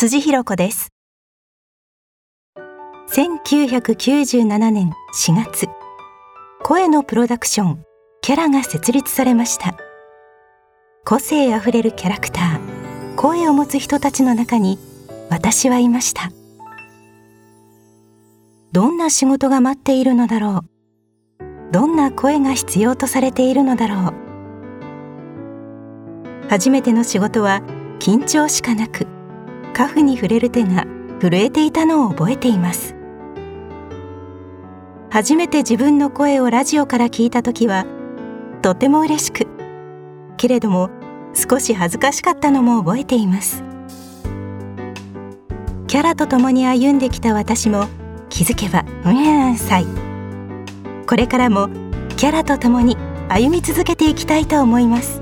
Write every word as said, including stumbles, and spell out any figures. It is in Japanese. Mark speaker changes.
Speaker 1: 辻弘子です。せんきゅうひゃくきゅうじゅうななねんしがつ、声のプロダクションキャラが設立されました。個性あふれるキャラクター、声を持つ人たちの中に私はいました。どんな仕事が待っているのだろう。どんな声が必要とされているのだろう。初めての仕事は緊張しかなく、カフに触れる手が震えていたのを覚えています。初めて自分の声をラジオから聞いたときはとても嬉しく、けれども少し恥ずかしかったのも覚えています。キャラと共に歩んできた私も気づけばうにゃんさい。これからもキャラと共に歩み続けていきたいと思います。